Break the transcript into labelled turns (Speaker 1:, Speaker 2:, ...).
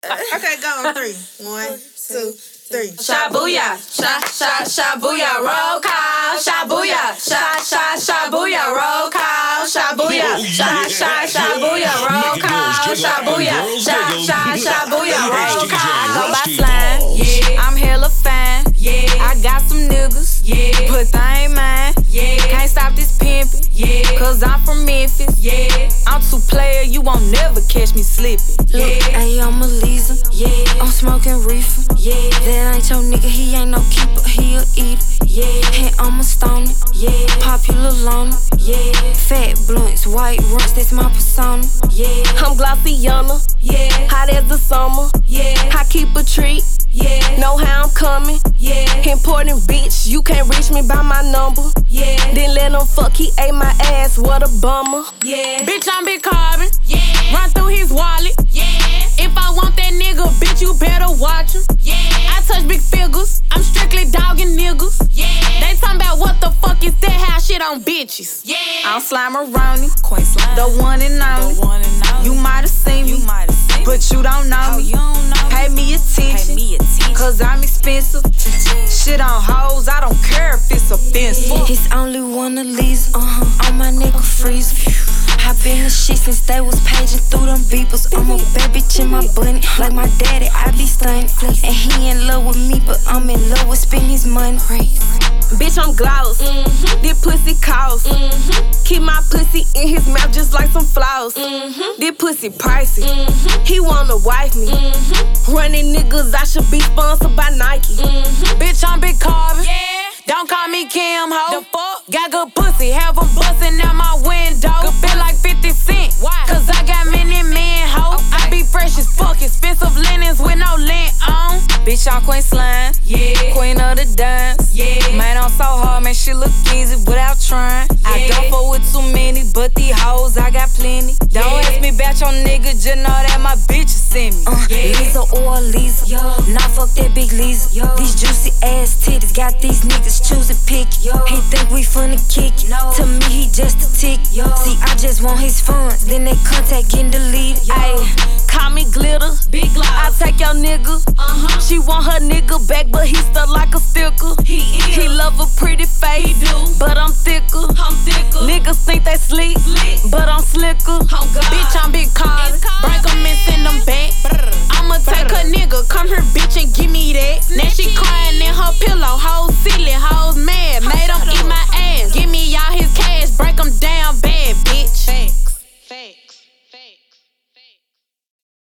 Speaker 1: Okay, go on 3. 1, 2, 3.
Speaker 2: Shabuya, shabuya, roll call. Shabuya, shabuya, roll call. Shabuya, shabuya, roll call. Shabuya, shabuya, roll call. I go by slime, yeah. I'm hella fine, yeah. I got some niggas, yeah. But they ain't mine, yeah. Can't stop this pimpin', yeah. Cause I'm from Memphis, yeah. I'm too player, you won't never catch me slippin'.
Speaker 3: Look, ayy, I'm a Lisa, yeah. I'm smoking reefer, yeah. That ain't your nigga, he ain't no keeper, he a eater, yeah. And I'm a stoner, yeah. Popular loner, yeah. Fat blunts, white runs, that's my persona, yeah.
Speaker 4: I'm Glossiana, yeah. Hot as the summer, yeah. I keep a treat, yeah. Know how I'm coming, yeah. Important bitch, you can't reach me by my number, yeah. Then let him fuck, he ate my ass, what a bummer,
Speaker 2: yeah. Bitch, I'm Big Carbon, yeah. Run through his wallet, yeah. If I want that nigga, bitch, you better watch him, yeah. I touch big figures, I'm strictly dogging niggas, yeah. They talking about what the fuck is that, how shit on bitches, yeah. I'm Slime Around Queen Slime, the one and only, you might've seen me, but you don't know me, pay me attention, cause I'm expensive, shit on hoes, I don't care if it's offensive.
Speaker 3: It's only one of these, on my nigga freeze. I been the shit since they was paging through them beepers. I'm a bad bitch in my bunny, like my daddy, I be stunning. And he in love with me, but I'm in love with spending his money.
Speaker 4: Bitch, I'm gloss, this pussy cost, keep my pussy in his mouth just like some floss, this pussy pricey, he wanna wife me, running niggas, I should be sponsored by Nike.
Speaker 2: Bitch, I'm Big Carbon, yeah. Don't call me Kim, ho. The fuck? Got good pussy, have them bustin' out my window. Good feel like 50 Cent. Why? Cause I got many men, ho. Okay. I be fresh as fuck, expensive linens with no lint on. Bitch, I'm Queen Slime, yeah. Queen of the dance, yeah. Man, I'm so hard, man, shit look easy without trying. Yeah. I don't fuck with too many, but these hoes, I got plenty. Yeah. Don't ask me about your nigga, just know that my bitch send me.
Speaker 3: Lisa or Lisa, nah, fuck that big Lisa. These juicy ass titties got these niggas choose and pick. He think we finna kick it. To me, he just a tick. See, I just want his funds, then they contact getting deleted.
Speaker 4: Ayy, call me Glitter,
Speaker 2: Big Gloss.
Speaker 4: I take your nigga. She want her nigga back, but he stuck like a sticker. He love a pretty face, he do. But I'm thicker. Niggas think they sleep, but I'm slicker. Bitch, I'm Big Carbon. Break 'em and send them back. I'ma take her nigga, come here, bitch, and give me that. Now she crying in her pillow, hoes